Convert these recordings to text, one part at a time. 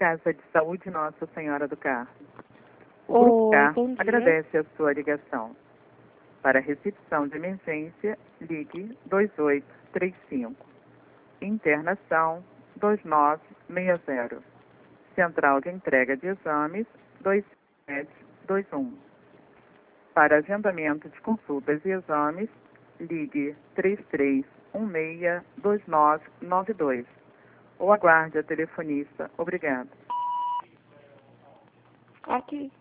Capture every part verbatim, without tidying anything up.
Casa de Saúde Nossa Senhora do Carmo. O Oi, Grupo K bom dia. agradece a sua ligação. Para recepção de emergência, ligue dois oito três cinco. Internação dois nove seis zero. Central de entrega de exames dois sete dois um. Para agendamento de consultas e exames, ligue três três um seis dois nove nove dois. Ou aguarde a telefonista. Obrigada. Aqui.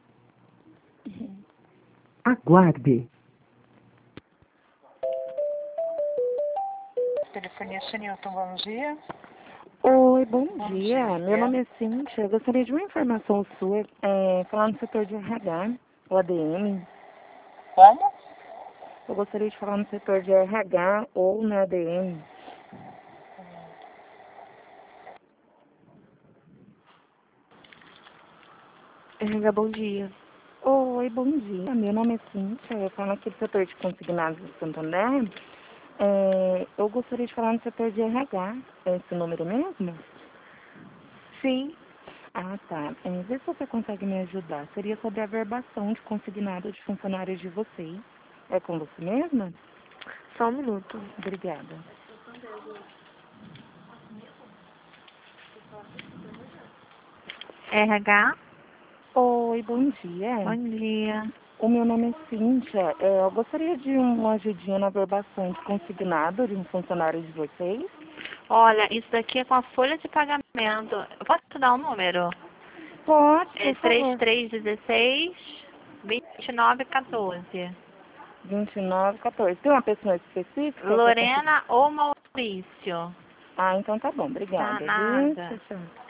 Aguarde. Telefonista Newton, bom dia. Oi, bom, Bom dia. dia. Meu nome é Cíntia. Eu gostaria de uma informação sua, é, falar no setor de R H, o A D M. Como? Eu gostaria de falar no setor de R H ou na A D M. R H, bom dia. Oi, bom dia. Meu nome é Cíntia. Eu falo aqui do setor de consignados do Santander. É, eu gostaria de falar no setor de R H. É esse o número mesmo? Sim, Ah, tá. É, vê se você consegue me ajudar. Seria sobre a verbação de consignado de funcionários de vocês. É com você mesma? só um minuto. Obrigada. R H, Oi, bom dia. bom dia. O meu nome é Cíntia. É, eu gostaria de uma ajudinha na verbação de consignado de um funcionário de vocês. Olha, isso daqui é com a folha de pagamento. Eu posso te dar um número? Pode, É por favor. três três um seis, dois nove um quatro. vinte e nove, quatorze. Tem uma pessoa específica? que eu consigo- Lorena ou Maurício? Ah, então tá bom. Tá, Obrigada, viu? nada. Tchau, tchau.